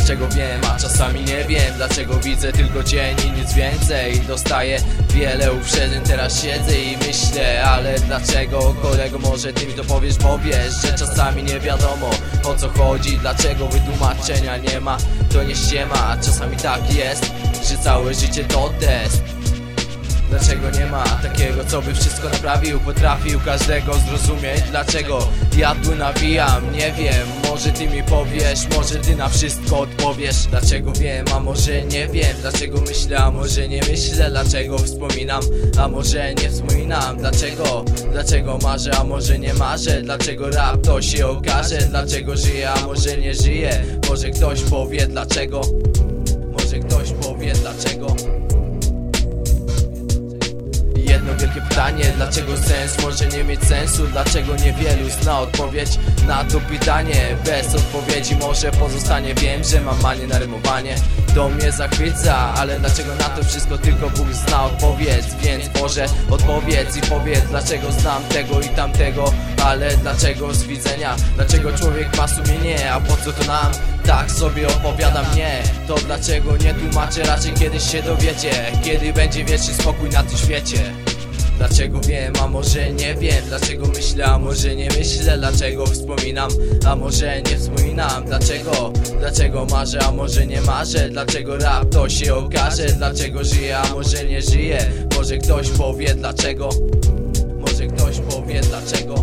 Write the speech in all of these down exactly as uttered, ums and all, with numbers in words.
Dlaczego wiem, a czasami nie wiem. Dlaczego widzę tylko dzień i nic więcej. Dostaję wiele uprzedzeń, teraz siedzę i myślę, ale dlaczego, kolego, może ty mi to powiesz, bo wiesz, że czasami nie wiadomo o co chodzi. Dlaczego wytłumaczenia nie ma, to nie ściema. A czasami tak jest, że całe życie to test. Dlaczego nie ma takiego, co by wszystko naprawił, potrafił każdego zrozumieć? Dlaczego ja tu nawijam? Nie wiem, może ty mi powiesz, może ty na wszystko odpowiesz. Dlaczego wiem, a może nie wiem. Dlaczego myślę, a może nie myślę. Dlaczego wspominam, a może nie wspominam. Dlaczego, dlaczego marzę, a może nie marzę. Dlaczego rap to się okaże. Dlaczego żyję, a może nie żyję. Może ktoś powie dlaczego. Może ktoś powie dlaczego. Jedno wielkie pytanie, dlaczego sens może nie mieć sensu? Dlaczego niewielu zna odpowiedź na to pytanie? Bez odpowiedzi może pozostanie. Wiem, że mam manię na rymowanie, to mnie zachwyca, ale dlaczego na to wszystko tylko Bóg zna odpowiedź? Więc Boże, odpowiedz i powiedz, dlaczego znam tego i tamtego. Ale dlaczego z widzenia? Dlaczego człowiek ma sumienie? A po co to nam? Tak sobie opowiadam, nie. To dlaczego nie tłumaczę, raczej kiedyś się dowiecie. Kiedy będzie wieczny spokój na tym świecie. Dlaczego wiem, a może nie wiem. Dlaczego myślę, a może nie myślę. Dlaczego wspominam, a może nie wspominam. Dlaczego, dlaczego marzę, a może nie marzę. Dlaczego rap to się okaże. Dlaczego żyję, a może nie żyję. Może ktoś powie dlaczego. Może ktoś powie dlaczego.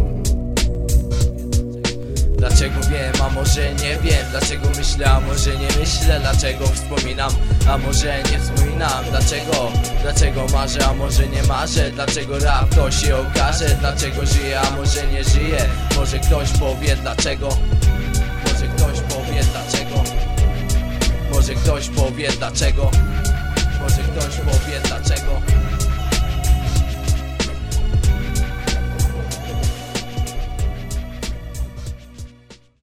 Dlaczego wiem, a może nie wiem. Dlaczego myślę, a może nie myślę. Dlaczego wspominam, a może nie wspominam. Dlaczego, dlaczego marzę, a może nie marzę. Dlaczego rap to się okaże. Dlaczego żyję, a może nie żyję. Może ktoś powie dlaczego. Może ktoś powie dlaczego. Może ktoś powie dlaczego. Może ktoś powie